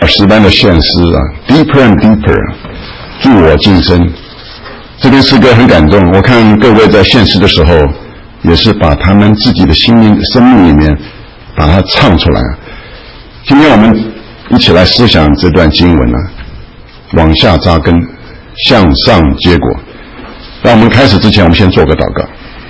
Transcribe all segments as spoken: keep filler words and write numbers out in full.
石般的现实啊 ，deeper and deeper， 助我晋升。这篇诗歌很感动，我看各位在献诗的时候，也是把他们自己的心灵、生命里面把它唱出来。今天我们一起来思想这段经文啊，往下扎根，向上结果。让我们开始之前，我们先做个祷告。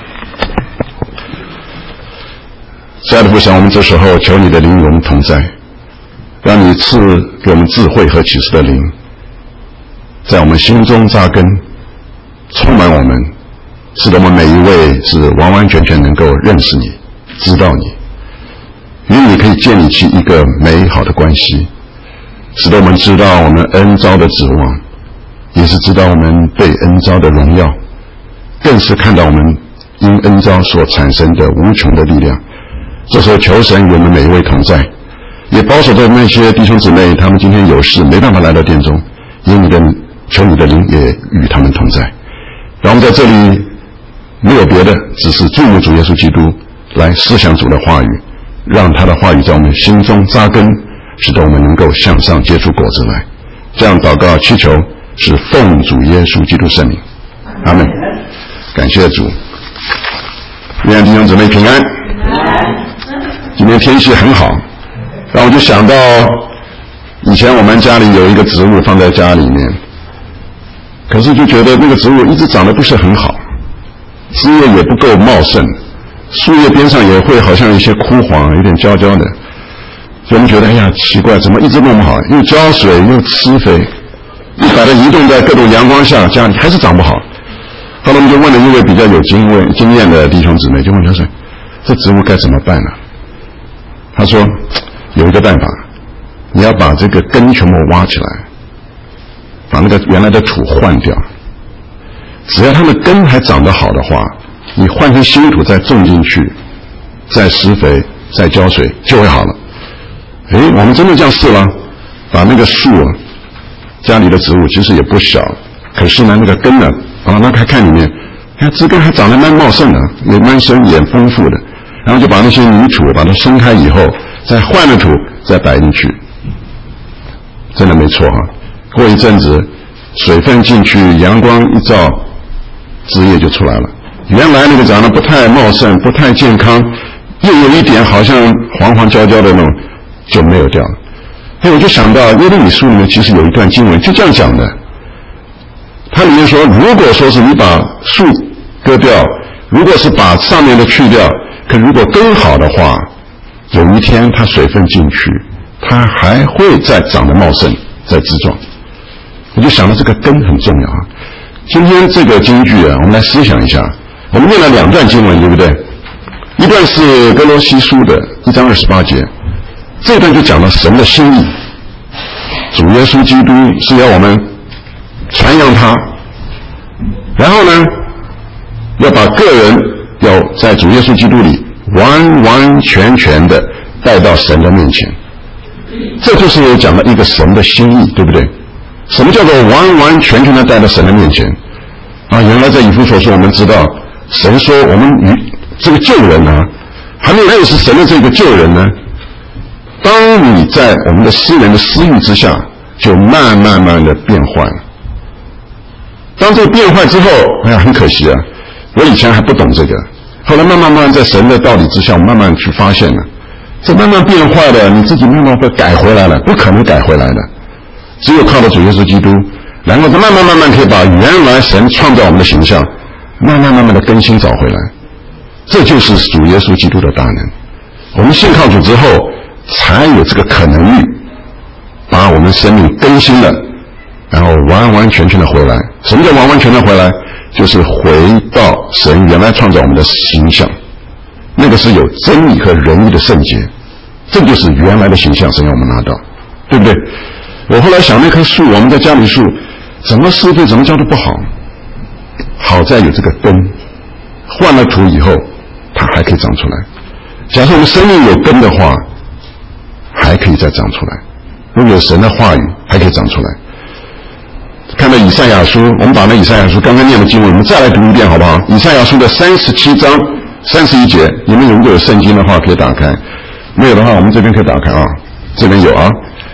亲爱的父神，我们这时候求你的灵与我们同在，让你赐给我们智慧和启示的灵，在我们心中扎根，充满我们，使得我们每一位是完完全全能够认识你，知道你，与你可以建立起一个美好的关系，使得我们知道我们恩召的指望，也是知道我们被恩召的荣耀，更是看到我们因恩召所产生的无穷的力量。这时候求神与我们每一位同在，也保守着那些弟兄姊妹，他们今天有事没办法来到殿中，因你的求你的灵也与他们同在。让我们在这里没有别的，只是注目主耶稣基督，来思想主的话语，让他的话语在我们心中扎根，使得我们能够向上结出果子来。这样祷告祈求是奉主耶稣基督圣名，阿们。感谢主，愿弟兄姊妹平安。今天天气很好，然后我就想到以前我们家里有一个植物放在家里面，可是就觉得那个植物一直长得不是很好，枝叶也不够茂盛，树叶边上也会好像有些枯黄，有点焦焦的，所以我们觉得哎呀奇怪，怎么一直弄不好，又浇水又施肥，把它移动在各种阳光下，家里还是长不好。后来我们就问了一位比较有经验经验的弟兄姊妹，就问他说这植物该怎么办呢？他说有一个办法，你要把这个根全部挖起来，把那个原来的土换掉，只要它的根还长得好的话，你换成新土再种进去，再施肥再浇水就会好了。诶，我们真的这样试了，把那个树啊，家里的植物其实也不小，可是呢那个根呢啊，那看看里面，看枝根还长得蛮茂盛的，也蛮深也丰富的，然后就把那些泥土把它松开以后，再换了土再摆进去，真的没错哈。过一阵子水分进去，阳光一照，枝叶就出来了。原来那个长得不太茂盛不太健康，又有一点好像黄黄焦焦的那种就没有掉了。所以我就想到耶利米书里面其实有一段经文就这样讲的，它里面说如果说是你把树割掉，如果是把上面的去掉，可如果根好的话，有一天它水分进去，它还会再长得茂盛再枝壮。我就想到这个根很重要啊。今天这个经句啊，我们来思想一下，我们念了两段经文对不对？一段是哥罗西书的一章二十八节，这段就讲了神的心意，主耶稣基督是要我们传扬他，然后呢要把个人要在主耶稣基督里完完全全的带到神的面前，这就是讲了一个神的心意，对不对？什么叫做完完全全的带到神的面前啊？原来在以弗所书我们知道神说我们与这个救人啊，还没有认识神的这个救人呢，当你在我们的私人的私欲之下就慢慢慢的变坏了。当这个变坏之后，哎呀很可惜啊，我以前还不懂这个，后来慢慢慢在神的道理之下慢慢去发现了，这慢慢变坏的你自己慢慢会改回来了，不可能改回来的，只有靠着主耶稣基督，然后再慢慢慢慢可以把原来神创造我们的形象慢慢慢慢的更新找回来。这就是主耶稣基督的大能。我们信靠主之后才有这个可能力把我们生命更新了，然后完完全全的回来。什么叫完完全的回来？就是回到神原来创造我们的形象，那个是有真理和仁义的圣洁，这就是原来的形象，神让我们拿到，对不对？我后来想那棵树，我们在家里树怎么施肥怎么浇都不好，好在有这个根，换了土以后它还可以长出来。假设我们生命有根的话，还可以再长出来，如果有神的话语还可以长出来。看到以赛亚书，我们把那以赛亚书刚刚念的经文我们再来读一遍好不好？以赛亚书的三十七章三十一节，你们如果有圣经的话可以打开，没有的话我们这边可以打开啊，这边有啊。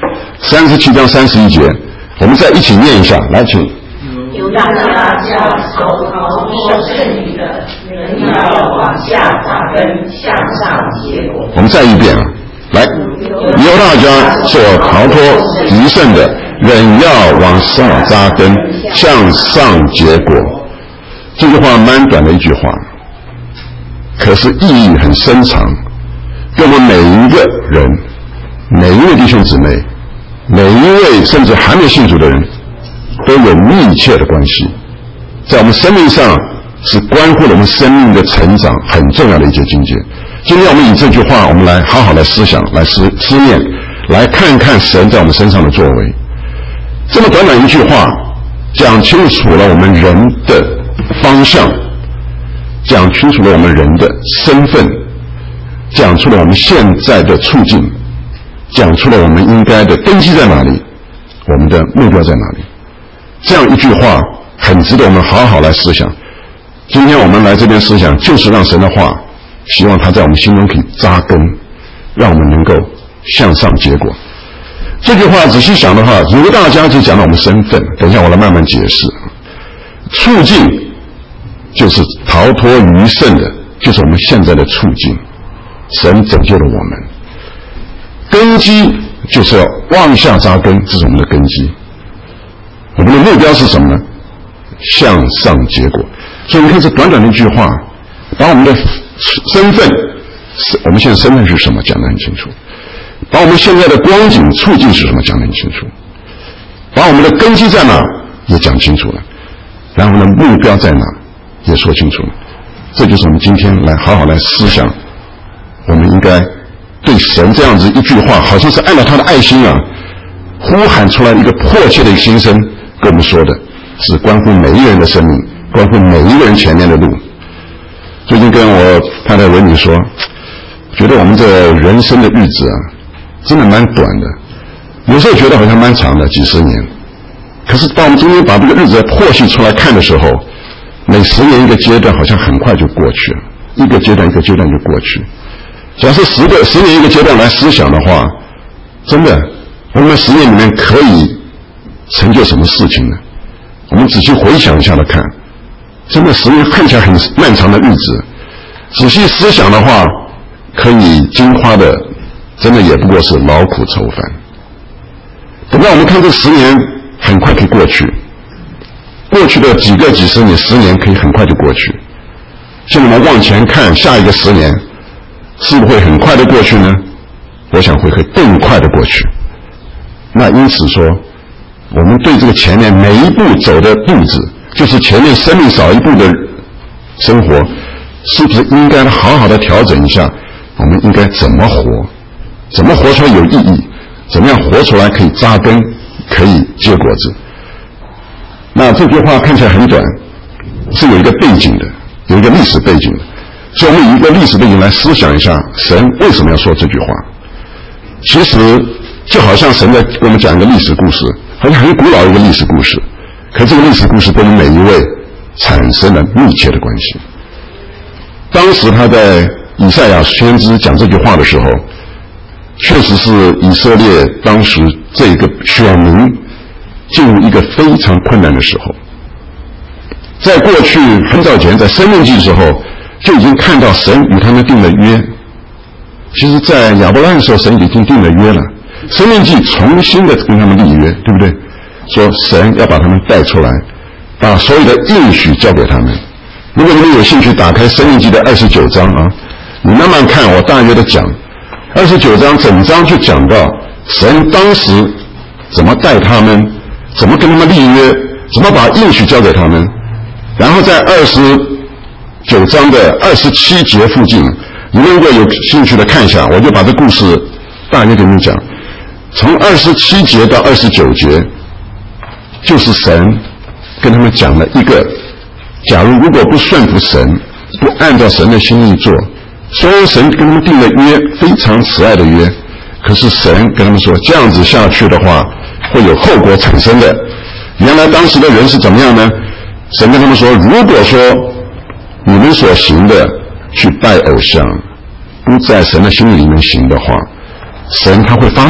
三十七章三十一节，我们再一起念一下，来，请。 犹大家将手逃脱剩余的，人要往下扎根，向上结果。 我们再一遍啊，来，犹大家所逃脱余剩的，人要往上扎根，向上结果。这句话蛮短的一句话，可是意义很深长，跟我们每一个人、每一位弟兄姊妹、每一位甚至还没信主的人都有密切的关系，在我们生命上是关乎了我们生命的成长很重要的一节经节。今天我们以这句话，我们来好好来思想，来思思念，来看看神在我们身上的作为。这么短短一句话，讲清楚了我们人的方向，讲清楚了我们人的身份，讲出了我们现在的处境，讲出了我们应该的根基在哪里，我们的目标在哪里。这样一句话很值得我们好好来思想。今天我们来这边思想，就是让神的话，希望他在我们心中可以扎根，让我们能够向上结果。这句话仔细想的话，犹大家就讲到我们身份，等一下我来慢慢解释。处境就是逃脱余剩的，就是我们现在的处境，神拯救了我们。根基就是要往下扎根，这是我们的根基。我们的目标是什么呢？向上结果。所以你看这短短的一句话，把我们的身份，我们现在身份是什么讲得很清楚，把我们现在的光景处境是什么讲得很清楚，把我们的根基在哪也讲清楚了，然后呢目标在哪也说清楚了。这就是我们今天来好好来思想，我们应该对神这样子一句话，好像是按照他的爱心啊呼喊出来一个迫切的一个心声跟我们说的，是关乎每一个人的生命，关乎每一个人前面的路。最近跟我太太文女说，觉得我们这人生的日子啊真的蛮短的，有时候觉得好像蛮长的，几十年，可是当我们中间把这个日子剖析出来看的时候，每十年一个阶段好像很快就过去了，一个阶段一个阶段就过去。假设十个十年一个阶段来思想的话，真的我们十年里面可以成就什么事情呢？我们仔细回想一下来看，真的十年看起来很漫长的日子，仔细思想的话，可以经花的真的也不过是劳苦愁烦。等到我们看这十年很快可以过去，过去的几个几十年十年可以很快就过去，现在我们往前看下一个十年是不是会很快的过去呢？我想会会更快的过去。那因此说，我们对这个前面每一步走的步子，就是前面生命少一步的生活，是不是应该好好的调整一下，我们应该怎么活，怎么活出来有意义，怎么样活出来可以扎根，可以结果子。那这句话看起来很短，是有一个背景的，有一个历史背景的，所以我们以一个历史背景来思想一下神为什么要说这句话。其实就好像神在跟我们讲一个历史故事，好像很古老一个历史故事，可这个历史故事跟我们每一位产生了密切的关系。当时他在以赛亚先知讲这句话的时候，确实是以色列当时这个选民进入一个非常困难的时候。在过去很早前在申命记的时候就已经看到神与他们定了约，其实在亚伯拉罕的时候神已经定了约了，申命记重新的跟他们立约，对不对？说神要把他们带出来，把所有的应许交给他们。如果你们有兴趣打开申命记的二十九章啊，你慢慢看，我大约的讲二十九章整章就讲到神当时怎么带他们，怎么跟他们立约，怎么把应许交给他们。然后在二十九章的二十七节附近，你们如果有兴趣的看一下，我就把这故事大约给你们讲。从二十七节到二十九节，就是神跟他们讲了一个，假如如果不顺服神，不按照神的心意做，虽然神跟他们定了约，非常慈爱的约，可是神跟他们说，这样子下去的话会有后果产生的。原来当时的人是怎么样呢？神跟他们说，如果说你们所行的去拜偶像，不在神的心意里面行的话，神他会发怒，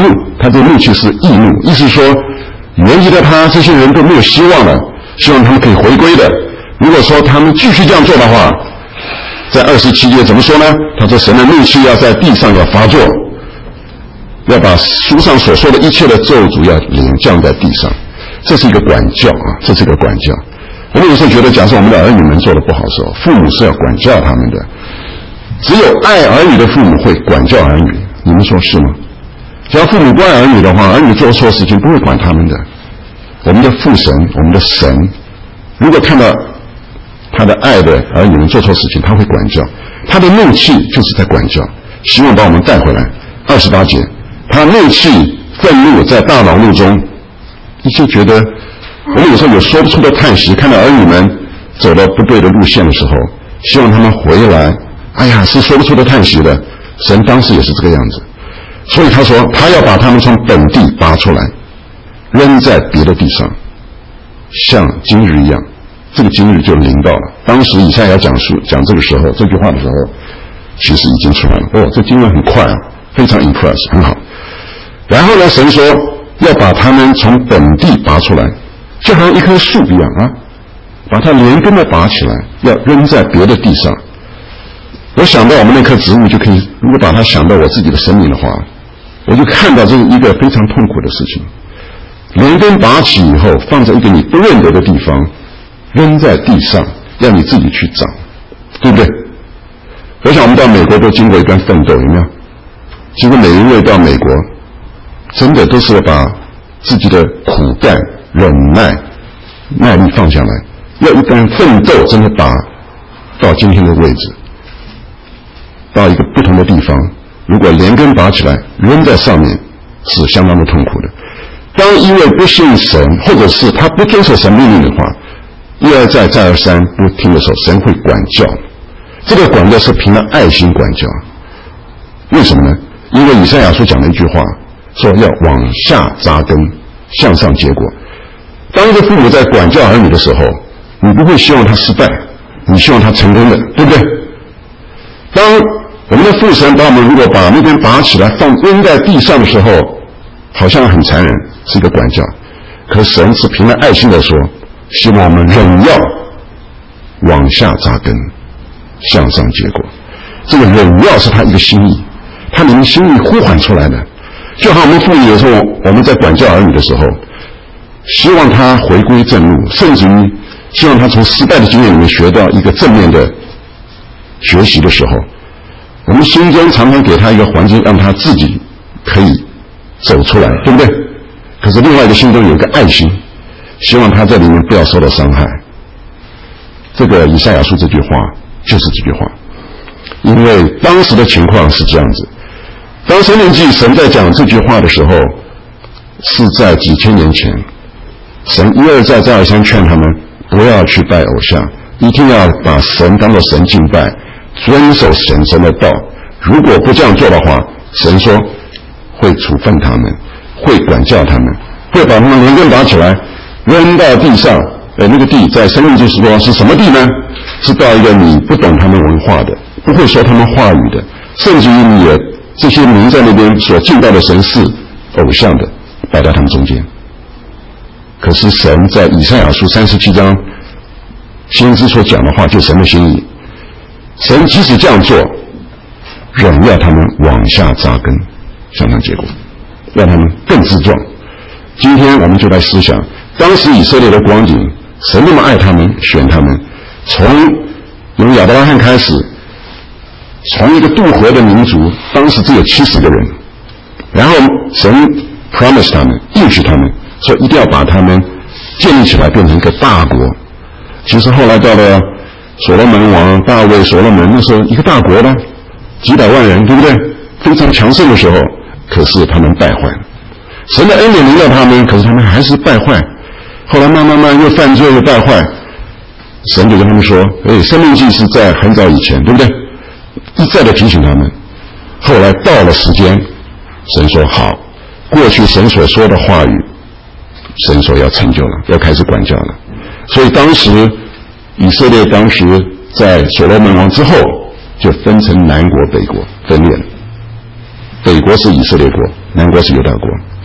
他这个怒气是易怒，意思是说原籍的他这些人都没有希望了，希望他们可以回归的。如果说他们继续这样做的话，在二十七节怎么说呢？他说神的怒气要在地上要发作，要把书上所说的一切的咒诅要领降在地上。这是一个管教啊，这是一个管教。我们有时候觉得，假设我们的儿女们做得不好的时候，父母是要管教他们的。只有爱儿女的父母会管教儿女，你们说是吗？只要父母不爱儿女的话，儿女做错事情不会管他们的。我们的父神，我们的神，如果看到他的爱的儿女们做错事情，他会管教。他的怒气就是在管教，希望把我们带回来。二十八节，他怒气愤怒在大恼怒中，你就觉得我们有时候有说不出的叹息，看到儿女们走到不对的路线的时候，希望他们回来，哎呀，是说不出的叹息的。神当时也是这个样子，所以他说他要把他们从本地拔出来，扔在别的地上，像今日一样。这个今日就临到了。当时以赛亚讲述讲这个时候这句话的时候，其实已经出来了。哦，这经文很快啊，非常 impress， 很好。然后呢，神说要把他们从本地拔出来，就好像一棵树一样啊，把它连根的拔起来，要扔在别的地上。我想到我们那棵植物就可以，如果把它想到我自己的生命的话，我就看到这是一个非常痛苦的事情。连根拔起以后，放在一个你不认得的地方，扔在地上，让你自己去长，对不对？我想我们到美国都经过一段奋斗，有没有？其实每一位到美国，真的都是把自己的苦干、忍耐、耐力放下来，要一段奋斗，真的把到今天的位置，到一个不同的地方，如果连根拔起来扔在上面，是相当的痛苦的。当一位不信神，或者是他不遵守神命令的话，一而再再而三不听的时候，神会管教。这个管教是凭着爱心管教。为什么呢？因为以赛亚书讲了一句话，说要往下扎根，向上结果。当一个父母在管教儿女的时候，你不会希望他失败，你希望他成功的，对不对？当我们的父神把我们如果把那边拔起来放扔在地上的时候，好像很残忍，是一个管教。可神是凭着爱心的说，希望我们忍要往下扎根，向上结果。这个忍要是他一个心意，他里面心意呼唤出来的。就好像我们父母有时候我们在管教儿女的时候，希望他回归正路，甚至于希望他从失败的经验里面学到一个正面的学习的时候，我们心中常常给他一个环境，让他自己可以走出来，对不对？可是另外一个心中有一个爱心，希望他在里面不要受到伤害。这个以赛亚书这句话就是这句话，因为当时的情况是这样子。当申命记神在讲这句话的时候，是在几千年前，神一而再再而三劝他们不要去拜偶像，一定要把神当作神敬拜，遵守神神的道。如果不这样做的话，神说会处分他们，会管教他们，会把他们连根拔起来扔到地上。呃，那个地在申命记是说是什么地呢？是到一个你不懂他们文化的，不会说他们话语的，甚至于你也这些民在那边所敬拜的神是偶像的，摆在他们中间。可是神在以赛亚书三十七章先知所讲的话，就神的心意。神即使这样做，仍要他们往下扎根，向上结果，让他们更自壮。今天我们就来思想当时以色列的光景，神那么爱他们，选他们，从由亚伯拉罕开始，从一个渡河的民族，当时只有七十个人，然后神 promise 他们，应许他们，说一定要把他们建立起来，变成一个大国。其实后来到了所罗门王大卫所罗门，那时候一个大国呢，几百万人，对不对？非常强盛的时候，可是他们败坏了。神的恩典临到他们，可是他们还是败坏。后来慢慢慢又犯罪又败坏，神就跟他们说：“哎，申命记是在很早以前，对不对？”一再的提醒他们。后来到了时间，神说：“好，过去神所说的话语，神说要成就了，要开始管教了。”所以当时以色列当时在所罗门王之后，就分成南国北国分裂了。北国是以色列国，南国是犹大国。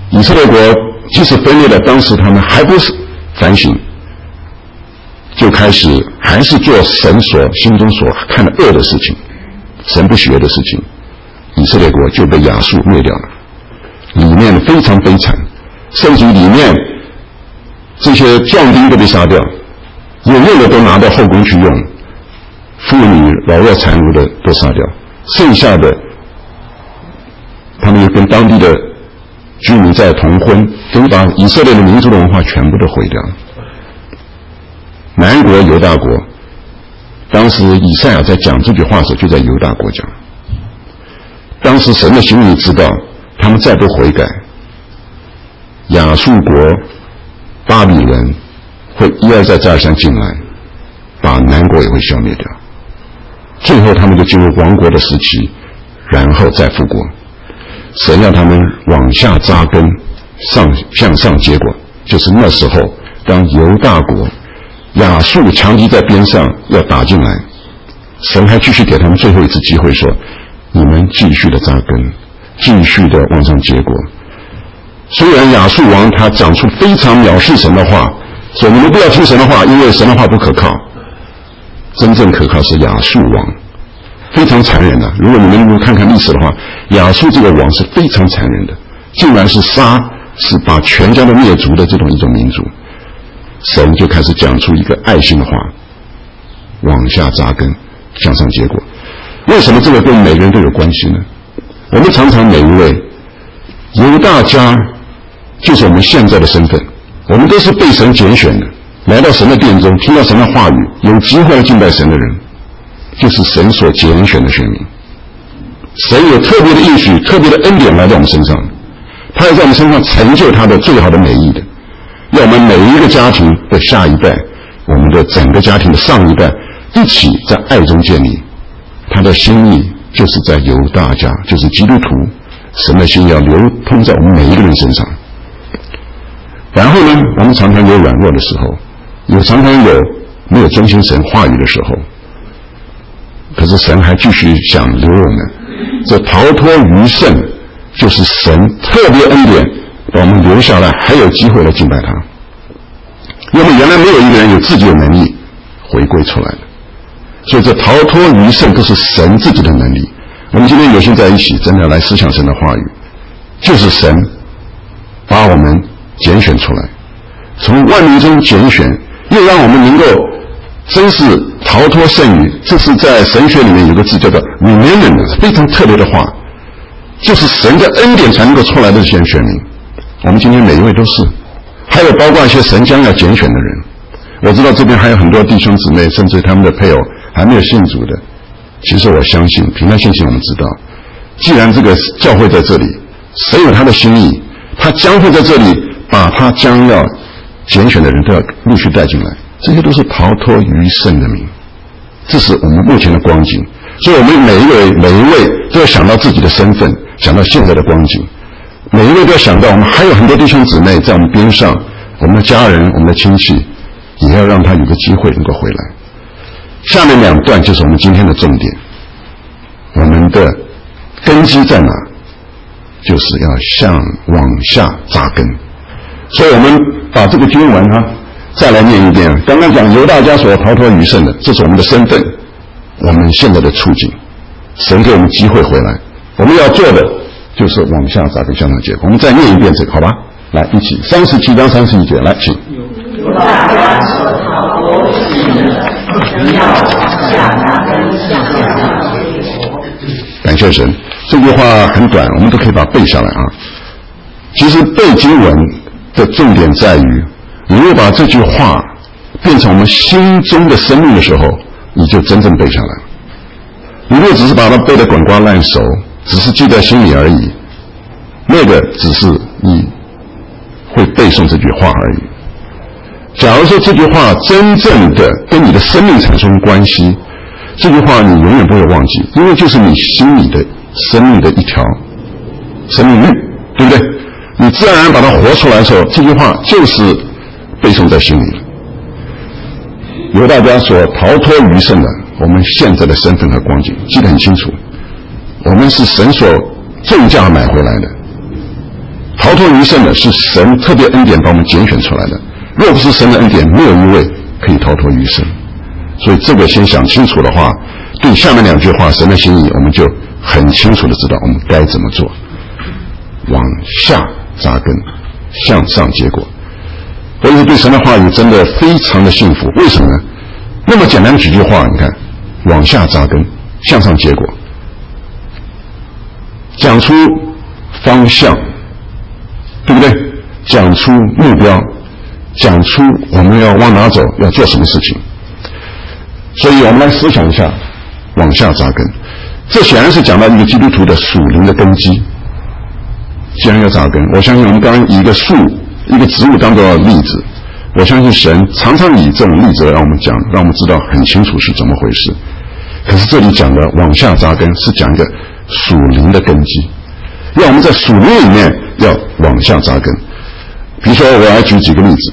以色列国即使分裂了，当时他们还不是反省，就开始还是做神所心中所看的恶的事情，神不喜悦的事情，以色列国就被亚述灭掉了。里面非常悲惨，甚至里面这些壮丁都被杀掉，有用的都拿到后宫去用，妇女老弱残留的都杀掉，剩下的他们又跟当地的居民在同婚，等于把以色列的民族的文化全部都毁掉了。南国犹大国，当时以赛亚在讲这句话的时候就在犹大国讲，当时神的心里知道他们再不悔改，亚述国巴比伦会一而再再而三进来，把南国也会消灭掉，最后他们就进入亡国的时期，然后再复国。神要他们往下扎根，上向上结果，就是那时候当犹大国亚述强敌在边上要打进来，神还继续给他们最后一次机会，说你们继续的扎根，继续的往上结果。虽然亚述王他讲出非常藐视神的话，说你们不要听神的话，因为神的话不可靠，真正可靠是亚述王，非常残忍的。如果你们如果看看历史的话，亚述这个王是非常残忍的，竟然是杀，是把全家都灭族的这种一种民族。神就开始讲出一个爱心的话，往下扎根，向上结果。为什么这个跟每个人都有关系呢？我们常常每一位犹大家就是我们现在的身份，我们都是被神拣选的，来到神的殿中，听到神的话语，有机会来敬拜神的人，就是神所拣选的选民。神有特别的应许，特别的恩典来到我们身上，他要在我们身上成就他的最好的美意的，要我们每一个家庭的下一代，我们的整个家庭的上一代一起在爱中建立。他的心意就是在犹大家，就是基督徒，神的心要流通在我们每一个人身上。然后呢，我们常常有软弱的时候，有常常有没有遵行神话语的时候，可是神还继续想留我们，这逃脱余剩就是神特别恩典把我们留下来，还有机会来敬拜他。因为原来没有一个人有自己的能力回归出来的，所以这逃脱余剩都是神自己的能力。我们今天有幸在一起，真的来思想神的话语，就是神把我们拣选出来，从万民中拣选，又让我们能够真是逃脱剩余。这是在神学里面有个字叫做 remnant， 非常特别的话，就是神的恩典才能够出来的这些选民。我们今天每一位都是，还有包括一些神将要拣选的人。我知道这边还有很多弟兄姊妹，甚至他们的配偶还没有信主的。其实我相信，凭他信心我们知道，既然这个教会在这里，神有他的心意，他将会在这里把他将要拣选的人都要陆续带进来，这些都是逃脱余剩的民。这是我们目前的光景，所以我们每一位每一位都要想到自己的身份，想到现在的光景，每一位都要想到我们还有很多弟兄姊妹在我们边上，我们的家人，我们的亲戚，也要让他有个机会能够回来。下面两段就是我们今天的重点，我们的根基在哪？就是要向往下扎根。所以我们把这个经文啊再来念一遍。刚刚讲犹大家所逃脱余剩的，这是我们的身份，我们现在的处境，神给我们机会回来，我们要做的就是往下扎根，向上结果。我们再念一遍这个，好吧？来，一起三十七章三十一节，来，请。 犹大家所逃脱余剩的，人要往下扎根，向上结果。 感谢神，这句话很短，我们都可以把它背下来啊。其实背经文的重点在于，你如果把这句话变成我们心中的生命的时候，你就真正背下来了。你如果只是把它背得滚瓜烂熟，只是记在心里而已，那个只是你会背诵这句话而已。假如说这句话真正的跟你的生命产生关系，这句话你永远不会忘记，因为就是你心里的生命的一条生命律，对不对？你自然而然把它活出来的时候，这句话就是背诵在心里了。由大家所逃脱余剩的，我们现在的身份和光景记得很清楚，我们是神所重价买回来的， 逃脱余生的是神特别恩典把我们拣选出来的，若不是神的恩典，没有一位可以逃脱余生。所以这个先想清楚的话，对下面两句话神的心意我们就很清楚的知道我们该怎么做。往下扎根，向上结果。我也对神的话语真的非常的幸福，为什么呢？那么简单几句话，你看，往下扎根，向上结果，讲出方向，对不对？讲出目标，讲出我们要往哪走，要做什么事情。所以我们来思想一下，往下扎根，这显然是讲到一个基督徒的属灵的根基。既然要扎根，我相信我们刚刚以一个树、一个植物当作例子，我相信神常常以这种例子让我们讲，让我们知道很清楚是怎么回事。可是这里讲的往下扎根是讲一个属灵的根基，要我们在属灵里面要往下扎根。比如说，我来举几个例子，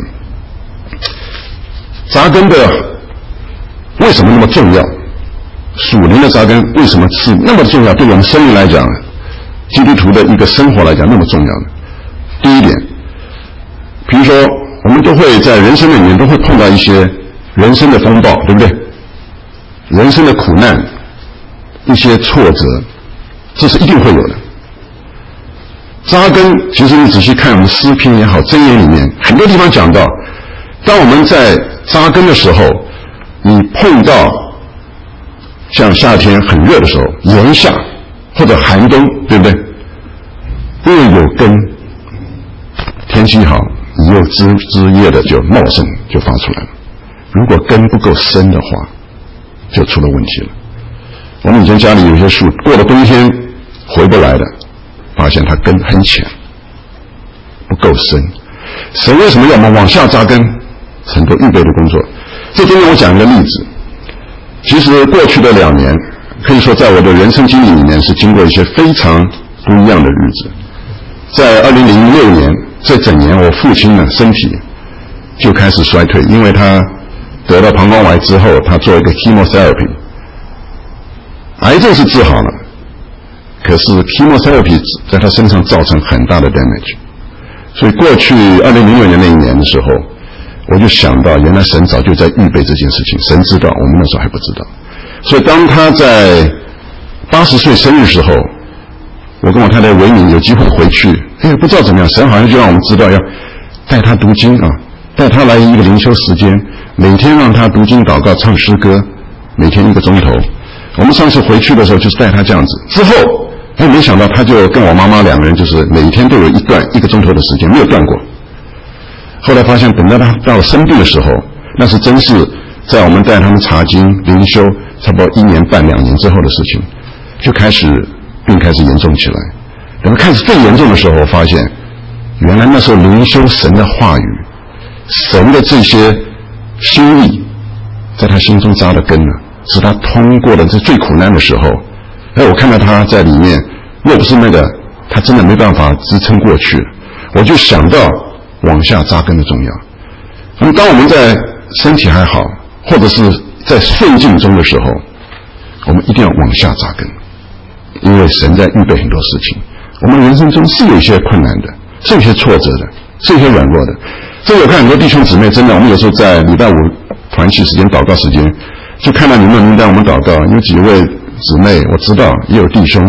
扎根的为什么那么重要？属灵的扎根为什么是那么重要？对我们生命来讲，基督徒的一个生活来讲那么重要的。第一点，比如说我们都会在人生里面都会碰到一些人生的风暴，对不对？人生的苦难，一些挫折，这是一定会有的。扎根，其实你仔细看我们诗篇也好，箴言里面很多地方讲到，当我们在扎根的时候，你碰到像夏天很热的时候，炎夏或者寒冬，对不对？因为有根，天气好，你又枝枝叶的就茂盛，就发出来了。如果根不够深的话，就出了问题了。我们以前家里有些树，过了冬天回不来的，发现它根很浅，不够深。神为什么要我们往下扎根？很多预备的工作。这中间我讲一个例子，其实过去的两年，可以说在我的人生经历里面是经过一些非常不一样的日子。在二零零六年这整年，我父亲呢身体就开始衰退，因为他得到膀胱癌之后，他做一个 chemotherapy， 癌症是治好了，可是 chemotherapy 在他身上造成很大的 damage。 所以过去二零零六年那一年的时候，我就想到原来神早就在预备这件事情，神知道，我们那时候还不知道。所以当他在八十岁生日时候，我跟我太太维敏有机会回去，哎，不知道怎么样，神好像就让我们知道要带他读经啊，带他来一个灵修时间，每天让他读经祷告唱诗歌，每天一个钟头。我们上次回去的时候就是带他这样子，之后哎，没想到他就跟我妈妈两个人就是每天都有一段一个钟头的时间，没有断过。后来发现等到他到了生病的时候，那是真是在我们带他们查经灵修差不多一年半两年之后的事情，就开始病开始严重起来。等他开始最严重的时候，我发现原来那时候灵修神的话语，神的这些心意在他心中扎了根了，使他通过了这最苦难的时候。哎，我看到他在里面，若不是那个他真的没办法支撑过去，我就想到往下扎根的重要。那么当我们在身体还好或者是在顺境中的时候，我们一定要往下扎根，因为神在预备很多事情。我们人生中是有一些困难的，是有一些挫折的，是有一些软弱的。这个我看很多弟兄姊妹真的，我们有时候在礼拜五团契时间祷告时间，就看到你们名单我们祷告，有几位姊妹我知道，也有弟兄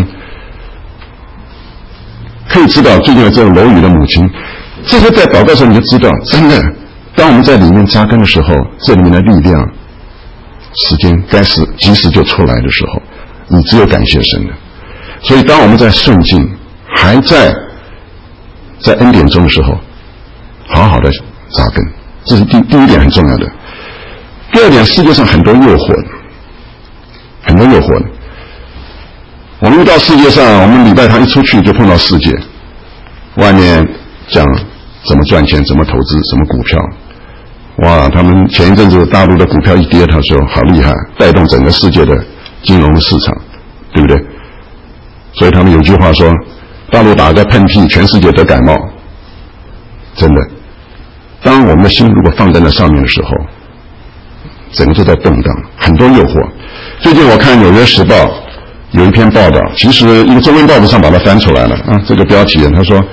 可以知道，最近有这种楼宇的母亲，这些在祷告的时候你就知道，真的当我们在里面扎根的时候，这里面的力量时间该是及时就出来的时候，你只有感谢神的。所以当我们在顺境还在在恩典中的时候，好好的扎根，这是第第一点很重要的。第二点，世界上很多诱惑，很多诱惑。我们遇到世界上，我们礼拜堂一出去就碰到世界，外面讲怎么赚钱，怎么投资，什么股票。哇，他们前一阵子大陆的股票一跌，他说好厉害，带动整个世界的金融市场，对不对？所以他们有句话说，大陆打个喷嚏，全世界得感冒。真的，当我们的心如果放在那上面的时候，整个都在动荡，很多诱惑。最近我看《纽约时报》有一篇报道，其实一个中文报纸上把它翻出来了啊，这个标题他说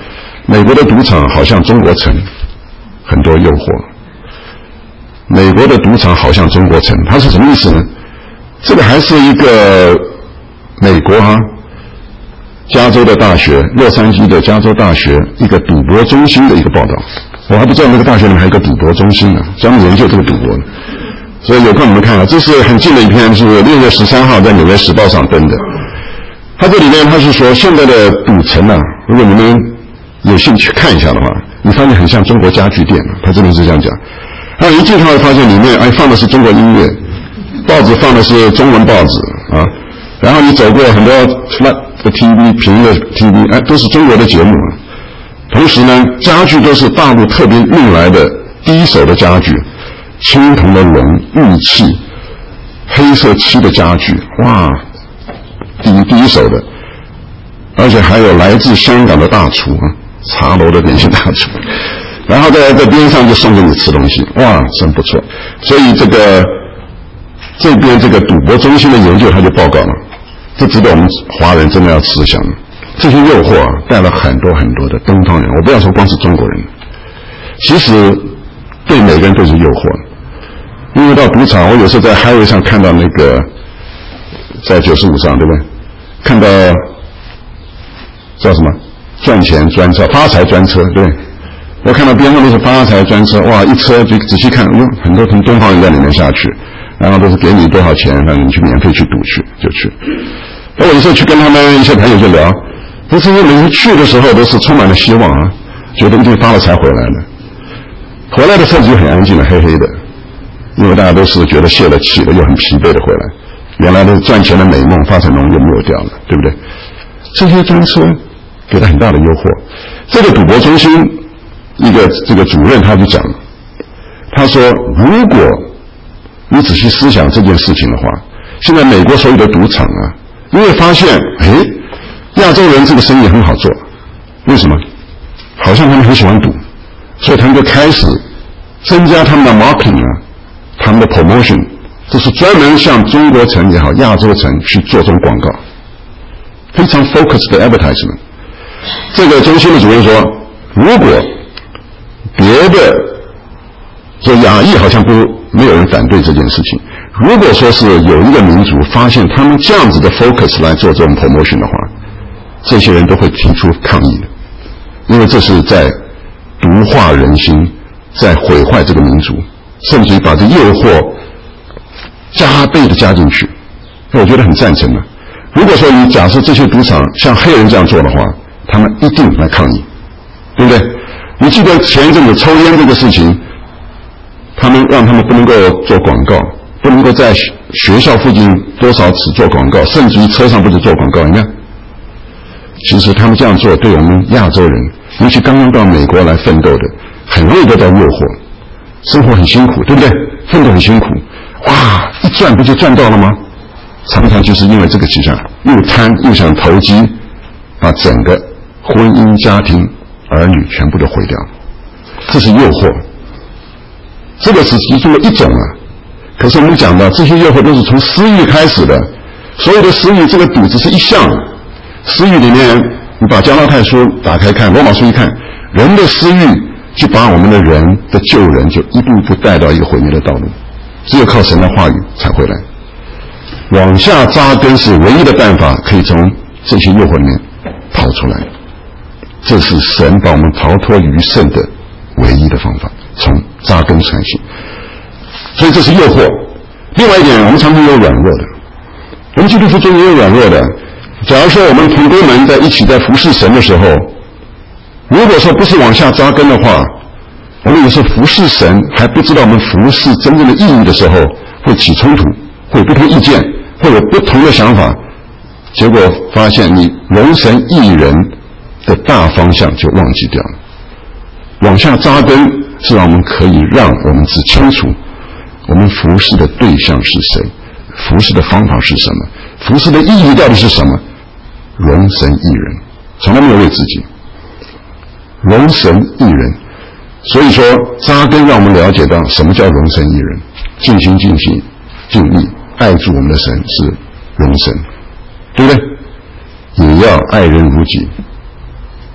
美国的赌场好像中国城，很多诱惑。美国的赌场好像中国城，它是什么意思呢？这个还是一个美国啊，加州的大学，洛杉矶的加州大学一个赌博中心的一个报道。我还不知道那个大学里面还有一个赌博中心呢，专门研究这个赌博的。所以有空你们看啊，这是很近的一篇，是六月十三号在《纽约时报》上登的。它这里面它是说，现在的赌城啊，如果你们有兴趣看一下的话，你发现很像中国家具店，它这边是这样讲。然后一进去会发现里面哎放的是中国音乐，报纸放的是中文报纸啊，然后你走过很多 flat 的 T V 平的 T V， 哎都是中国的节目。同时呢，家具都是大陆特别运来的第一手的家具，青铜的龙、玉器、黑色漆的家具，哇，第一第一手的，而且还有来自香港的大厨啊，茶楼的那些大厨。然后在在边上就送给你吃东西，哇，真不错。所以这个这边这个赌博中心的研究他就报告了，这值得我们华人真的要思想。这些诱惑啊，带了很多很多的东方人，我不要说光是中国人，其实对每个人都是诱惑。因为到赌场，我有时候在 highway 上看到那个，在九十五上，对不对？看到叫什么赚钱专车、发财专车，对不对？我看到边上都是发财专车，哇，一车就仔细看，哟，很多从东方人在里面下去，然后都是给你多少钱，让你去免费去赌去，就去。那我有时候去跟他们一些朋友就聊，不是因为每次去的时候都是充满了希望啊，觉得一定发了财回来了。回来的车子就很安静的，黑黑的，因为大家都是觉得泄了气了，又很疲惫的回来。原来的赚钱的美梦、发财梦又没有掉了，对不对？这些专车给他很大的诱惑。这个赌博中心一个这个主任他就讲，他说如果你仔细思想这件事情的话，现在美国所有的赌场啊，你会发现哎，亚洲人这个生意很好做，为什么？好像他们很喜欢赌，所以他们就开始增加他们的 marketing 啊，他们的 promotion， 就是专门向中国城也好，亚洲城去做这种广告，非常 focused 的 advertisement。这个中心的主任说，如果别的说亚裔好像不没有人反对这件事情，如果说是有一个民族发现他们这样子的 focus 来做这种 promotion 的话，这些人都会提出抗议的，因为这是在毒化人心，在毁坏这个民族，甚至于把这诱惑加倍的加进去。我觉得很赞成的。如果说你假设这些赌场像黑人这样做的话，他们一定来抗议，对不对？你记得前一阵子抽烟这个事情，他们让他们不能够做广告，不能够在学校附近多少尺做广告，甚至于车上不是做广告，你看，其实他们这样做对我们亚洲人，尤其刚刚到美国来奋斗的，很容易得到诱惑，生活很辛苦，对不对？奋斗很辛苦，哇，一赚不就赚到了吗？常常就是因为这个迹象，又贪又想投机，把整个婚姻、家庭、儿女全部都毁掉，这是诱惑。这个是其中的一种啊。可是我们讲到这些诱惑都是从私欲开始的，所有的私欲，这个赌只是一项。私欲里面，你把加拉太书打开看，罗马书一看，人的私欲就把我们的人的救人就一步一步带到一个毁灭的道路，只有靠神的话语才会来。往下扎根是唯一的办法，可以从这些诱惑里面逃出来。这是神把我们逃脱余剩的唯一的方法，从扎根才行。所以这是诱惑。另外一点，我们常常有软弱的，我们基督徒中也有软弱的。假如说我们同工们在一起在服侍神的时候，如果说不是往下扎根的话，我们有时候服侍神还不知道我们服侍真正的意义的时候，会起冲突，会有不同意见，会有不同的想法，结果发现你容神益人的大方向就忘记掉了。往下扎根是让我们可以让我们只清楚我们服侍的对象是谁，服侍的方法是什么，服侍的意义到底是什么。容神益人，从来没有为自己，容神益人。所以说扎根让我们了解到什么叫容神益人，尽心尽性尽力爱主我们的神是容神，对不对？也要爱人如己，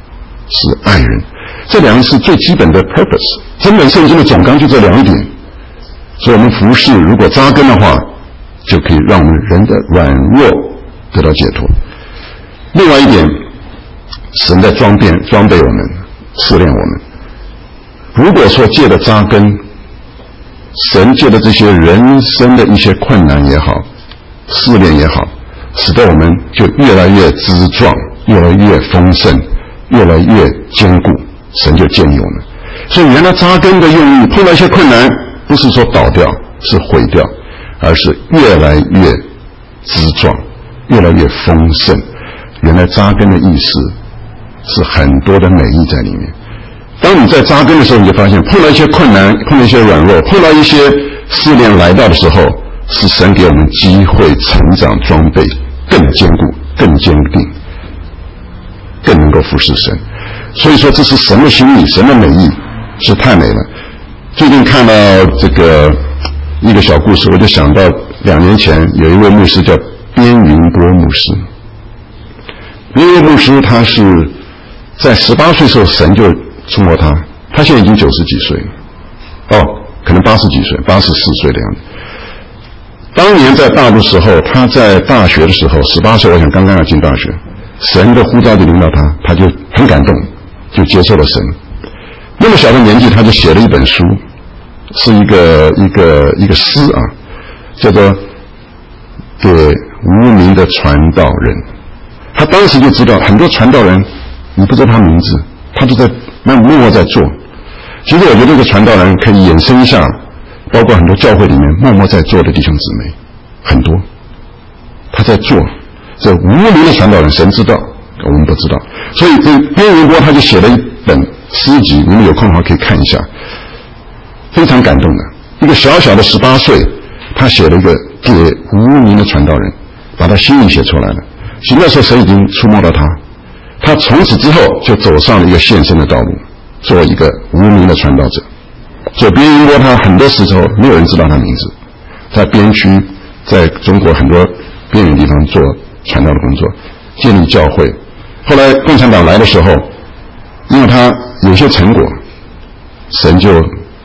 是爱人，这两个是最基本的 purpose。整本圣经的总纲就这两点，所以我们服事如果扎根的话，就可以让我们人的软弱得到解脱。另外一点，神在装备装备我们，试炼我们。如果说借着扎根，神借的这些人生的一些困难也好，试炼也好，使得我们就越来越滋壮，越来越丰盛，越来越坚固，神就建议我们。所以原来扎根的用意，碰到一些困难，不是说倒掉，是毁掉，而是越来越滋壮，越来越丰盛。原来扎根的意思是很多的美意在里面。当你在扎根的时候，你就发现碰到一些困难，碰到一些软弱，碰到一些试炼来到的时候，是神给我们机会成长装备，更坚固，更坚定，更能够服侍神。所以说这是神的心意，神的美意是太美了。最近看到这个一个小故事，我就想到两年前有一位牧师叫边云波牧师。边云波牧师他是在十八岁时候神就触摸他，他现在已经九十几岁了，哦，可能八十几岁，八十四岁的样子。当年在大陆时候，他在大学的时候，十八岁，我想刚刚要进大学，神的呼召就领导他，他就很感动，就接受了神。那么小的年纪，他就写了一本书，是一个一个一个诗啊，叫做《给无名的传道人》。他当时就知道很多传道人，你不知道他名字，他都在那默默在做。其实我觉得这个传道人可以衍生一下，包括很多教会里面默默在做的弟兄姊妹，很多他在做。这无名的传道人，神知道，我们不知道。所以这边云波他就写了一本诗集，你们有空的话可以看一下，非常感动的。一个小小的十八岁，他写了一个给无名的传道人，把他心意写出来了。其实那时候神已经触摸到他，他从此之后就走上了一个献身的道路，做一个无名的传道者。所以边云波他很多时候没有人知道他名字，在边区，在中国很多边远地方做传道的工作，建立教会。后来共产党来的时候，因为他有些成果，神就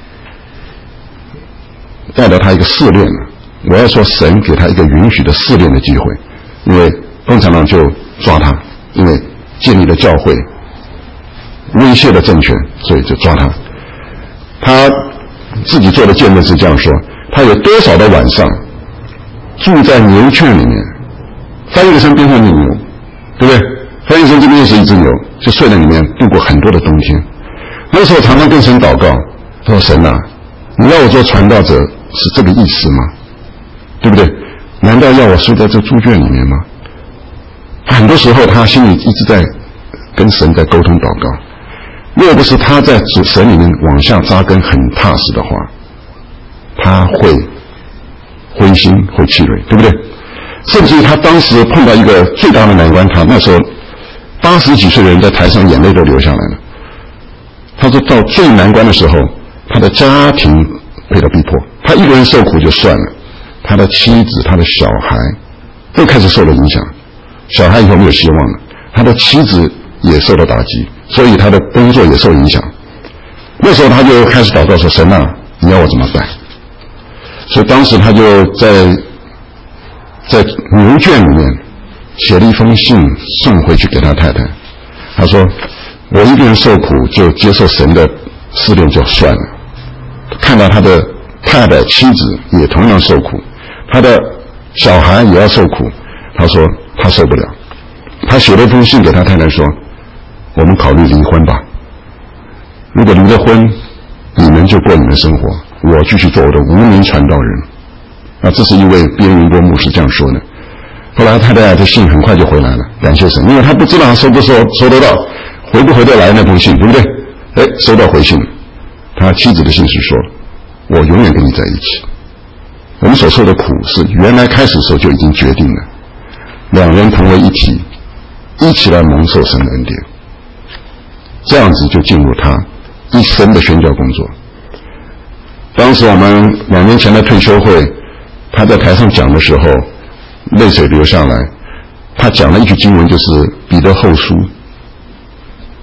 带到他一个试炼了。我要说神给他一个允许的试炼的机会，因为共产党就抓他，因为建立了教会，威胁了政权，所以就抓他。他自己做的见证是这样说，他有多少的晚上住在牛圈里面，翻译的声边上的牛，对不对？翻译声这边又是一只牛，就睡在里面度过很多的冬天。那时候常常跟神祷告，他说神啊，你要我做传道者是这个意思吗？对不对？难道要我睡在这猪圈里面吗？很多时候他心里一直在跟神在沟通祷告，若不是他在神里面往下扎根很踏实的话，他会灰心会气馁，对不对？甚至于他当时碰到一个最大的难关，他那时候八十几岁的人在台上眼泪都流下来了。他说到最难关的时候，他的家庭被他逼迫，他一个人受苦就算了，他的妻子他的小孩都开始受了影响，小孩以后没有希望了，他的妻子也受到打击，所以他的工作也受影响。那时候他就开始祷告说，神啊，你要我怎么办？所以当时他就在在牛圈里面写了一封信送回去给他太太。他说我一个人受苦就接受神的试炼就算了，看到他的太太妻子也同样受苦，他的小孩也要受苦，他说他受不了。他写了一封信给他太太说，我们考虑离婚吧，如果离了婚，你们就过你们的生活，我继续做我的无名传道人。啊，这是一位边云波牧师这样说的。后来太太的信很快就回来了，感谢神，因为他不知道他收不收收得到，回不回得来那封信，对不对？哎，收到回信了。他妻子的信是说，我永远跟你在一起。我们所受的苦是原来开始的时候就已经决定了，两人同为一体，一起来蒙受神的恩典。这样子就进入他一生的宣教工作。当时我们两年前的退休会，他在台上讲的时候泪水流下来，他讲了一句经文，就是彼得后书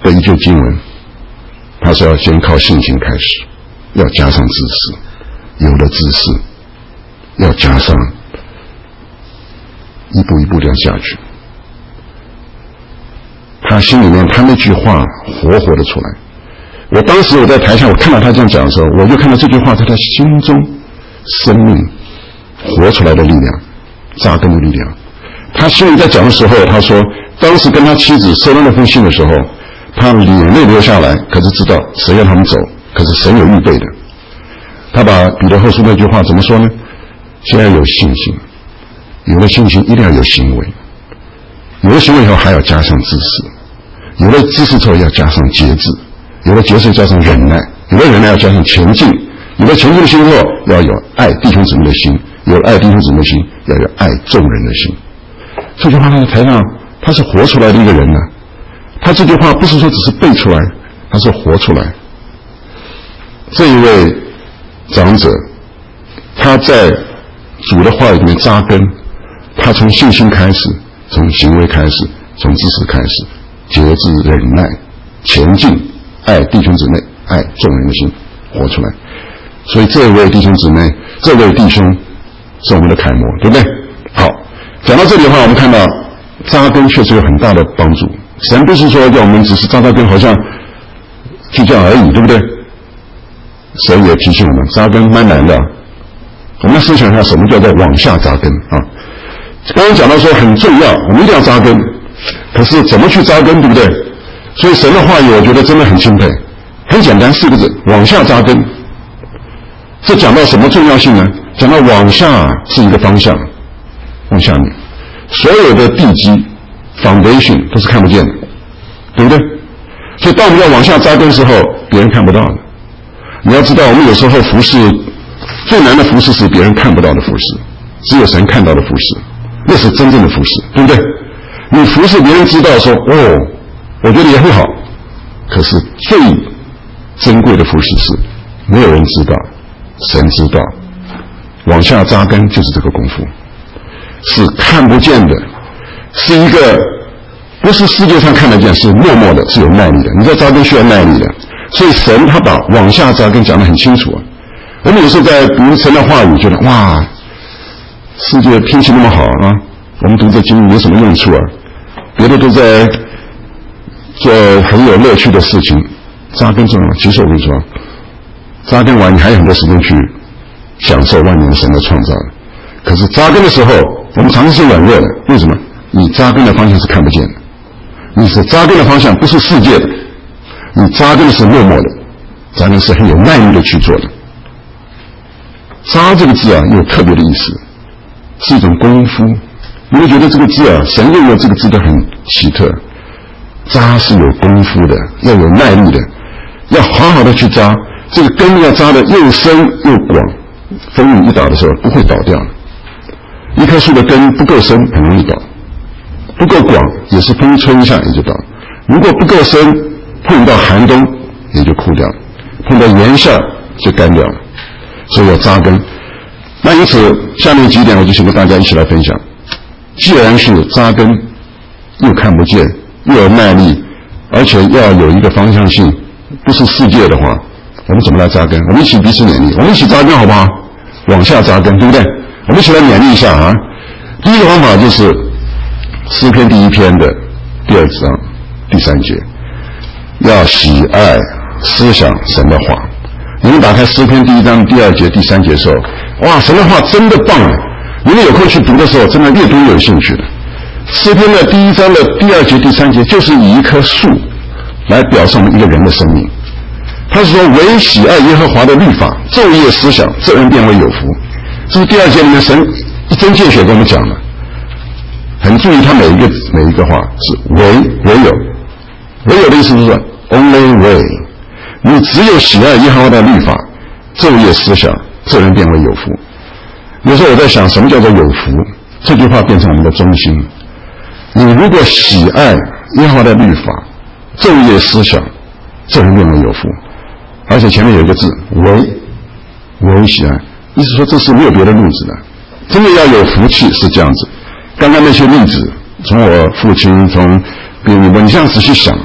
的一句经文，他说要先靠信心开始，要加上知识，有了知识要加上一步一步这样下去。他心里面他那句话活活的出来。我当时我在台下，我看到他这样讲的时候，我就看到这句话在他心中生命活出来的力量，扎根的力量。他心里在讲的时候，他说当时跟他妻子收到那封信的时候，他眼泪流下来，可是知道神要他们走，可是神有预备的。他把彼得后书那句话怎么说呢？先要有信心，有了信心一定要有行为，有了行为以后还要加上知识，有了知识之后要加上节制，有了节制加上忍耐，有了忍耐要加上前进，有了前进的心之后要有爱弟兄姊妹的心，有了爱弟兄姊妹的心要有爱众人的心。这句话他在台上他是活出来的一个人呢、啊，他这句话不是说只是背出来，他是活出来。这一位长者他在主的话里面扎根，他从信心开始，从行为开始，从知识开始，节制忍耐前进，爱弟兄姊妹爱众人的心活出来。所以这位弟兄姊妹，这位弟兄是我们的楷模，对不对？好，讲到这里的话，我们看到扎根确实有很大的帮助。神不是说要我们只是扎扎根好像就这样而已，对不对？神也提醒我们扎根蛮难的，我们思想一下什么叫做往下扎根啊？刚刚讲到说很重要，我们一定要扎根，可是怎么去扎根，对不对？所以神的话语我觉得真的很钦佩，很简单，四个字，往下扎根。这讲到什么重要性呢？讲到往下是一个方向，往下面所有的地基 foundation 都是看不见的，对不对？所以当我们要往下扎根的时候，别人看不到的。你要知道，我们有时候服侍最难的服侍是别人看不到的服侍，只有神看到的服侍，那是真正的服侍，对不对？你服侍别人知道说，哦，我觉得也很好，可是最珍贵的服侍是没有人知道，神知道。往下扎根就是这个功夫，是看不见的，是一个不是世界上看得见，是默默的，是有耐力的。你知道扎根需要耐力的，所以神他把往下扎根讲得很清楚啊。我们有时候在读神的话语，觉得哇，世界天气那么好啊，我们读这经有什么用处啊？别的都在做很有乐趣的事情，扎根重要。其实我跟你说，扎根完你还有很多时间去享受万年神的创造。可是扎根的时候，我们常常是软弱的。为什么？你扎根的方向是看不见的，你是扎根的方向不是世界的，你扎根的是默默的，扎根是很有耐力的去做的。扎这个字啊，有特别的意思，是一种功夫。你会觉得这个字啊，神用的这个字都很奇特。扎是有功夫的，要有耐力的，要好好的去扎。这个根要扎的又深又广，风雨一打的时候不会倒掉。一棵树的根不够深，很容易倒；不够广，也是风吹一下也就倒。如果不够深，碰到寒冬也就枯掉了，碰到炎夏就干掉了。所以要扎根。那因此下面几点我就请跟大家一起来分享。既然是扎根，又看不见，又有耐力，而且要有一个方向性，不是世界的话，我们怎么来扎根？我们一起彼此勉励，我们一起扎根好不好？往下扎根，对不对？我们一起来勉励一下啊！第一个方法就是诗篇第一篇的第二章第三节，要喜爱思想神的话。你们打开诗篇第一章第二节第三节的时候，哇，神的话真的棒啊！你们有空去读的时候，真的越读越有兴趣的。诗篇的第一章的第二节第三节，就是以一棵树来表示我们一个人的生命。他是说，唯喜爱耶和华的律法，昼夜思想，这人便为有福。这是第二节里面神一针见血跟我们讲的，很注意他每一个每一个话是唯唯有，唯有的意思是说 only way， 你只有喜爱耶和华的律法，昼夜思想，这人便为有福。有时候我在想，什么叫做有福？这句话变成我们的中心。你如果喜爱耶和华的律法，昼夜思想，这人便为有福。而且前面有一个字唯，唯喜爱，意思说这是没有别的路子的。真的要有福气是这样子。刚刚那些例子，从我父亲，从比如你这样仔细想，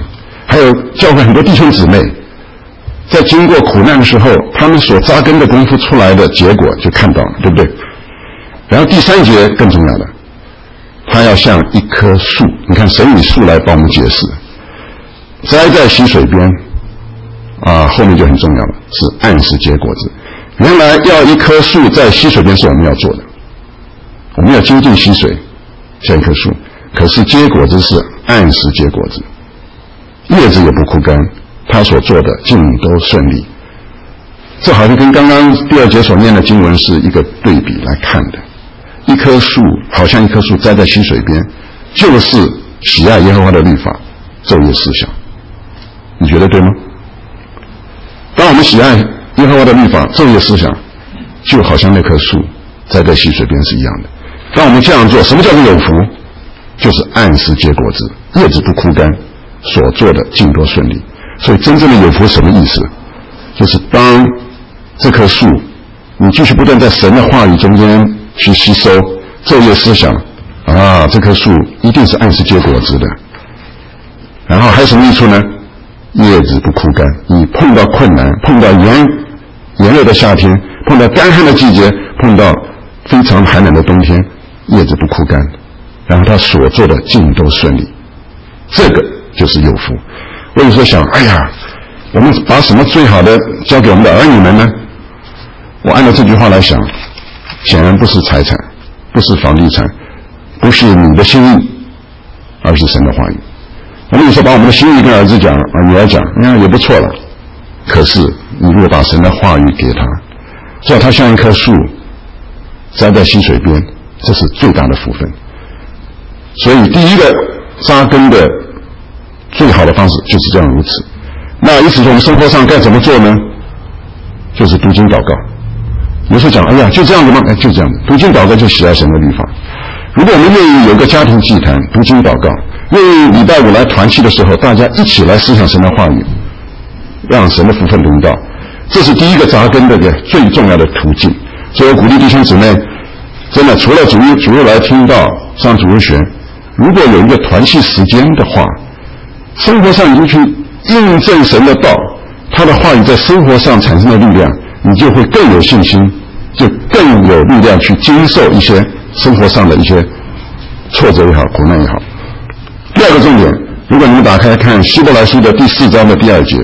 还有教会很多弟兄姊妹，在经过苦难的时候，他们所扎根的功夫出来的结果就看到了，对不对？然后第三节更重要的，他要像一棵树，你看神以树来帮我们解释，栽在溪水边啊，后面就很重要了，是按时结果子。原来要一棵树在溪水边是我们要做的，我们要接近溪水，像一棵树，可是结果子是按时结果子，叶子也不枯干，他所做的尽都顺利。这好像跟刚刚第二节所念的经文是一个对比来看的。一棵树好像一棵树栽在溪水边，就是喜爱耶和华的律法，昼夜思想。你觉得对吗？当我们喜爱耶和华的律法，昼夜思想，就好像那棵树栽在溪水边是一样的。当我们这样做，什么叫做有福？就是按时结果子，叶子不枯干，所做的尽多顺利。所以真正的有福什么意思？就是当这棵树你继续不断在神的话语中间去吸收，昼夜思想啊，这棵树一定是按时结果子的。然后还有什么益处呢？叶子不枯干，你碰到困难，碰到炎炎热的夏天，碰到干旱的季节，碰到非常寒冷的冬天，叶子不枯干，然后他所做的尽都顺利，这个就是有福。我有时候想，哎呀，我们把什么最好的交给我们的儿女们呢？我按照这句话来想，显然不是财产，不是房地产，不是你的心意，而是神的话语。我们有时候把我们的心意跟儿子讲，啊，女儿讲，那也不错了。可是你如果把神的话语给他，叫他像一棵树栽在溪水边，这是最大的福分。所以第一个扎根的最好的方式就是这样如此。那意思说我们生活上该怎么做呢？就是读经祷告。有时候讲，哎呀，就这样子吗？哎，就这样子。读经祷告就喜爱神的律法。如果我们愿意有个家庭祭坛，读经祷告，愿意礼拜五来团契的时候，大家一起来思想神的话语，让神的福分临到，这是第一个扎根的最重要的途径。所以我鼓励弟兄姊妹，真的除了主日主日来听到上主日学，如果有一个团契时间的话，生活上你就去印证神的道，他的话语在生活上产生的力量，你就会更有信心，就更有力量去经受一些生活上的一些挫折也好，苦难也好。第二个重点，如果你们打开看希伯来书的第四章的第二节，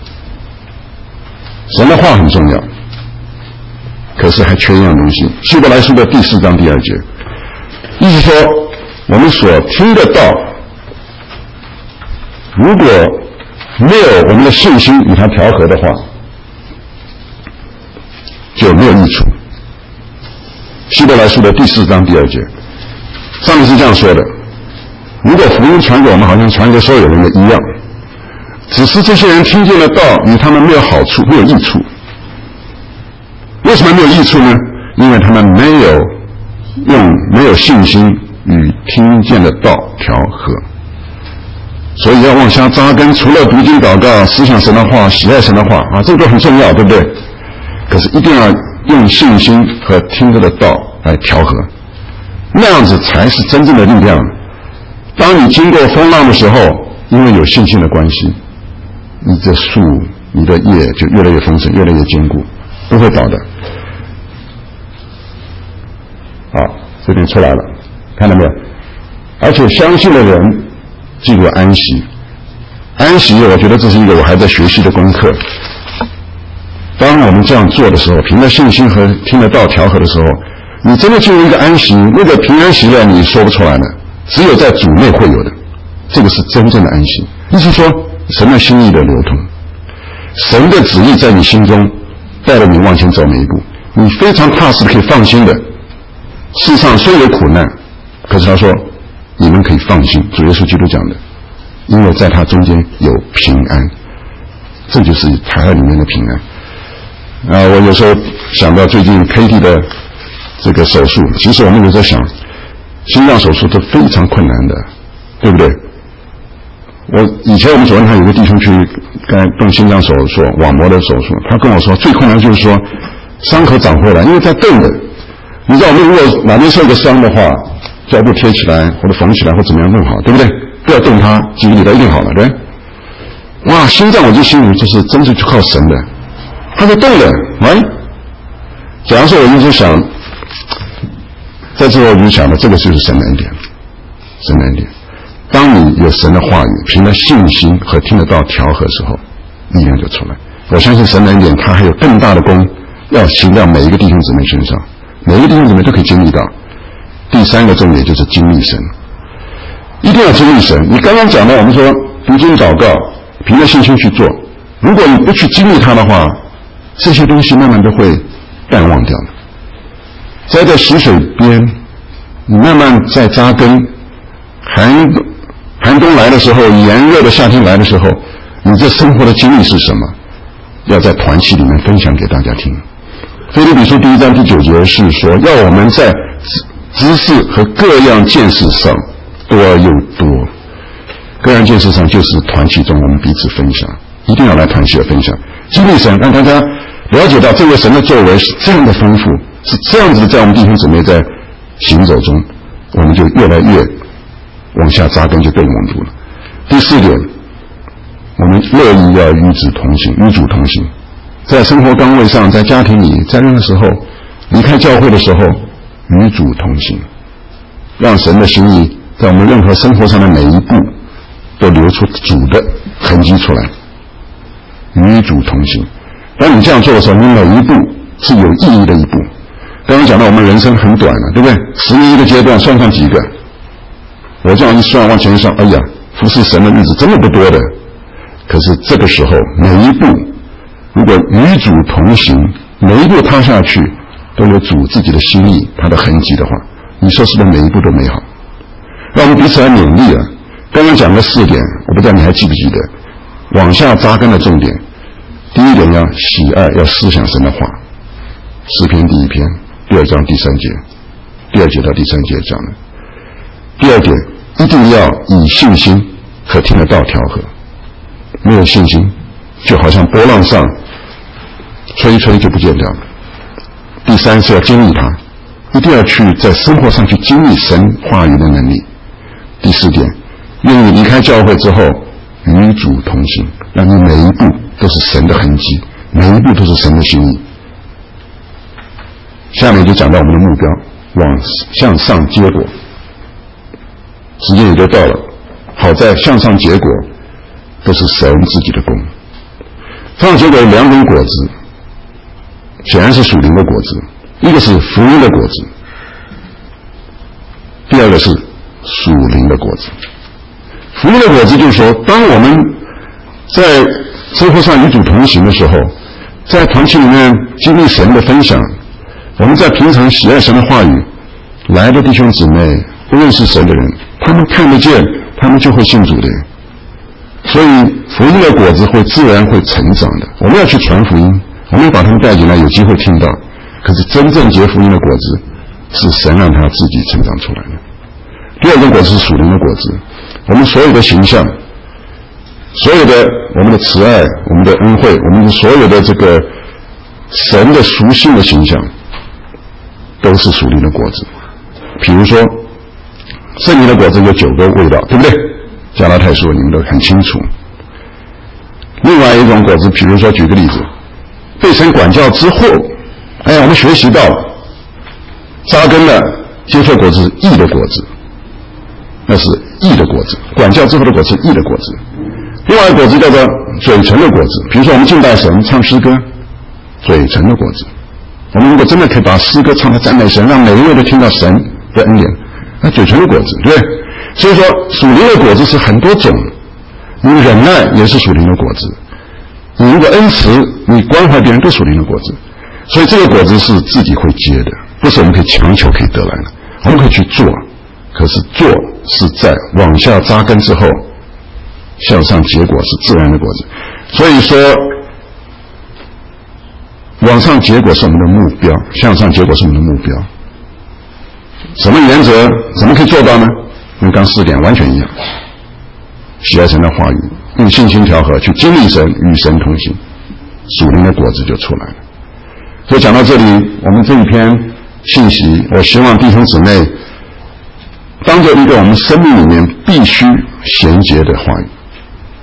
神的话很重要，可是还缺一样东西。希伯来书的第四章第二节，意思说我们所听的道，如果没有我们的信心与它调和的话，就没有益处。希伯来书的第四章第二节，上面是这样说的：如果福音传给我们，好像传给所有人的一样，只是这些人听见了道，与他们没有好处，没有益处。为什么没有益处呢？因为他们没有用没有信心与听见的道调和。所以要往下扎根，除了读经祷告、思想神的话、喜爱神的话啊，这个都很重要，对不对？可是一定要用信心和听着的道来调和，那样子才是真正的力量。当你经过风浪的时候，因为有信心的关系，你的树、你的叶就越来越丰盛，越来越坚固，不会倒的。好，这边出来了，看到没有？而且相信的人记住安息。安息，我觉得这是一个我还在学习的功课。当我们这样做的时候，凭着信心和听得到调和的时候，你真的进入一个安息，那个平安喜乐你说不出来的，只有在主内会有的，这个是真正的安息。意思说，神的心意的流通，神的旨意在你心中带着你往前走每一步，你非常踏实的可以放心的。世上虽有苦难，可是他说你们可以放心，主耶稣基督讲的，因为在他中间有平安，这就是他里面的平安。啊，我有时候想到最近 K T 的这个手术，其实我们有时候想，心脏手术都非常困难的，对不对？我以前我们昨天还有个弟兄去跟动心脏手术、网膜的手术，他跟我说最困难就是说伤口长回来，因为在动的。你知道我们如果哪边受个伤的话，胶布贴起来或者缝起来或怎么样弄好，对不对？不要动它，几个礼拜一定好了，对。 哇，心脏我就心里就是真是就靠神的，它就动了。哎，假如说我一直想，在这个我就想的，这个就是神的恩典，神的恩典。当你有神的话语，凭着信心和听得到调和的时候，力量就出来。我相信神的恩典，它还有更大的功要行到每一个弟兄姊妹身上，每一个弟兄姊妹都可以经历到。第三个重点就是经历神，一定要经历神。你刚刚讲到，我们说读经祷告，凭着信心去做。如果你不去经历它的话，这些东西慢慢都会淡忘掉了。栽在溪水边，你慢慢在扎根，寒寒冬来的时候，炎热的夏天来的时候，你这生活的经历是什么？要在团契里面分享给大家听。腓立比书第一章第九节是说，要我们在知识和各样见识上多又多。各样见识上就是团契中我们彼此分享，一定要来团契的分享，经历神，让大家了解到这位神的作为是这样的丰富，是这样子的，在我们弟兄姊妹在行走中，我们就越来越往下扎根，就更稳住了。第四点，我们乐意要与子同行，与主同行，在生活岗位上，在家庭里，在任何时候，离开教会的时候，与主同行，让神的心意在我们任何生活上的每一步都流出主的痕迹出来，与主同行。当你这样做的时候，你每一步是有意义的一步。刚刚讲到我们人生很短了，对不对？十年一个阶段，算上几个？我这样一算，往前一算，哎呀，服侍神的日子真的不多的。可是这个时候，每一步如果与主同行，每一步踏下去都有主自己的心意，他的痕迹的话，你说是不是每一步都美好？让我们彼此来勉励啊！刚刚讲了四点，我不知道你还记不记得？往下扎根的重点，第一点要喜爱，要思想神的话，诗篇第一篇第二章第三节，第二节到第三节讲的。第二点，一定要以信心和听得到调和，没有信心就好像波浪上吹一吹就不见掉了。第三是要经历它，一定要去在生活上去经历神话语的能力。第四点，愿意离开教会之后与主同行，让你每一步都是神的痕迹，每一步都是神的心意。下面就讲到我们的目标，往向上结果。时间也就到了，好在向上结果都是神自己的功。向上结果有两种果子，显然是属灵的果子，一个是福音的果子，第二个是属灵的果子。福音的果子就是说，当我们在生活上与主同行的时候，在团契里面经历神的分享，我们在平常喜爱神的话语来的弟兄姊妹，不认识神的人，他们看得见，他们就会信主的。所以福音的果子会自然会成长的。我们要去传福音，我们要把他们带进来，有机会听到。可是真正结福音的果子是神让他自己成长出来的。第二种果子是属灵的果子，我们所有的形象，所有的我们的慈爱，我们的恩惠，我们的所有的这个神的属性的形象，都是属灵的果子。比如说圣灵的果子有九个味道，对不对？加拉太书你们都很清楚。另外一种果子，比如说举个例子，被神管教之后，哎呀，我们学习到了，扎根了，接受果子，义的果子，那是义的果子。管教之后的果子，义的果子。另外一个果子叫做嘴唇的果子，比如说我们敬拜神，唱诗歌，嘴唇的果子。我们如果真的可以把诗歌唱得赞美神，让每一位都听到神的恩典，那嘴唇的果子，对不对？所以说属灵的果子是很多种，你忍耐也是属灵的果子，你如果恩慈，你关怀别人都属灵的果子。所以这个果子是自己会结的，不是我们可以强求可以得来的，我们可以去做，可是做是在往下扎根之后向上结果是自然的果子。所以说往上结果是我们的目标，向上结果是我们的目标。什么原则怎么可以做到呢？跟刚四点完全一样，喜爱神的话语，用信心调和去经历神，与神同行，属灵的果子就出来了。所以讲到这里，我们这一篇信息，我希望弟兄姊妹当做一个我们生命里面必须衔接的话语，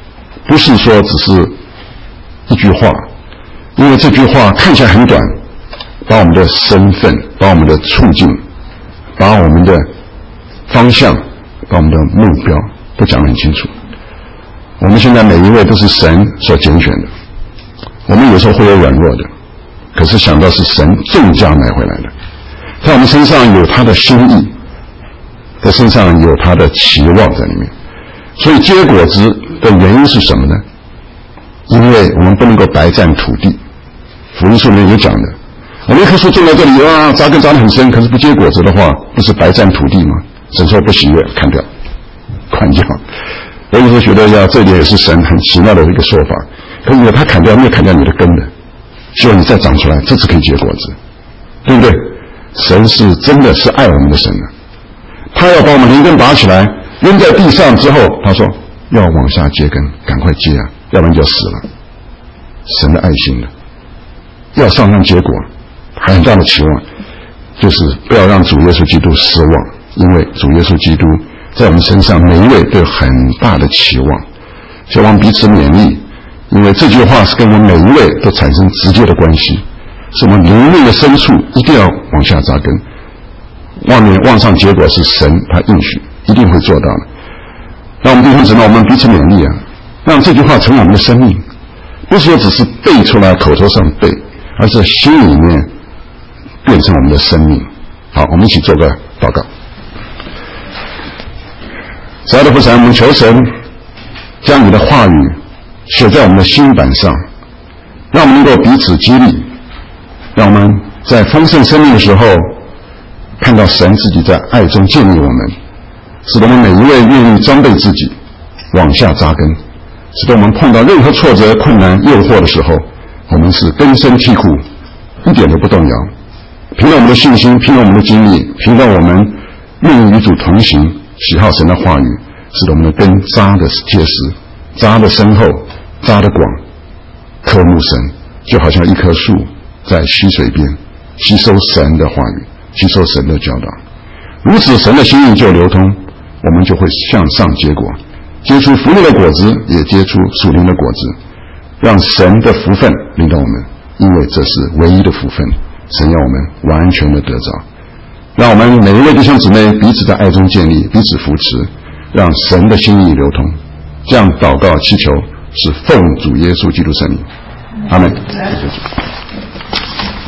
不是说只是一句话，因为这句话看起来很短，把我们的身份，把我们的处境，把我们的方向，把我们的目标都讲得很清楚。我们现在每一位都是神所拣选的，我们有时候会有软弱的，可是想到是神重价买回来的，在我们身上有他的心意，在身上有他的期望在里面。所以结果子的原因是什么呢？因为我们不能够白占土地。福音书里面有讲的，我们一棵树种在这里啊，扎根扎得很深，可是不结果子的话，不是白占土地吗？神说不喜悦，砍掉，砍掉。我有时候觉得要这点也是神很奇妙的一个说法，可是他砍掉没有砍掉你的根的，希望你再长出来，这次可以结果子，对不对？神是真的是爱我们的神的，他要把我们连根拔起来扔在地上之后，他说要往下接根，赶快接啊，要不然就死了。神的爱心的要上上结果，还很大的期望，就是不要让主耶稣基督失望，因为主耶稣基督在我们身上每一位都有很大的期望，希望彼此勉励，因为这句话是跟我们每一位都产生直接的关系，是我们灵命的深处一定要往下扎根，外面往上结果是神他应许一定会做到的。让我们弟兄姊妹，我们彼此勉励啊，让这句话成为我们的生命，不是说只是背出来口头上背，而是心里面变成我们的生命。好，我们一起做个祷告。慈爱的父神，我们求神将你的话语写在我们的心板上，让我们能够彼此激励，让我们在丰盛生命的时候看到神自己在爱中建立我们，使得我们每一位愿意装备自己往下扎根，使得我们碰到任何挫折、困难、诱惑的时候，我们是根深蒂固，一点都不动摇。凭着我们的信心，凭着我们的经历，凭着我们愿意与主同行，喜好神的话语，使得我们的根扎的结实，扎的深厚，扎的广，渴慕神，就好像一棵树在溪水边吸收神的话语，吸收神的教导。如此神的心意就流通，我们就会向上结果，结出福灵的果子，也结出属灵的果子，让神的福分临到我们，因为这是唯一的福分，神要我们完全的得着。让我们每一位弟兄姊妹彼此在爱中建立，彼此扶持，让神的心意流通。这样祷告祈求是奉主耶稣基督圣名，阿们。谢谢主。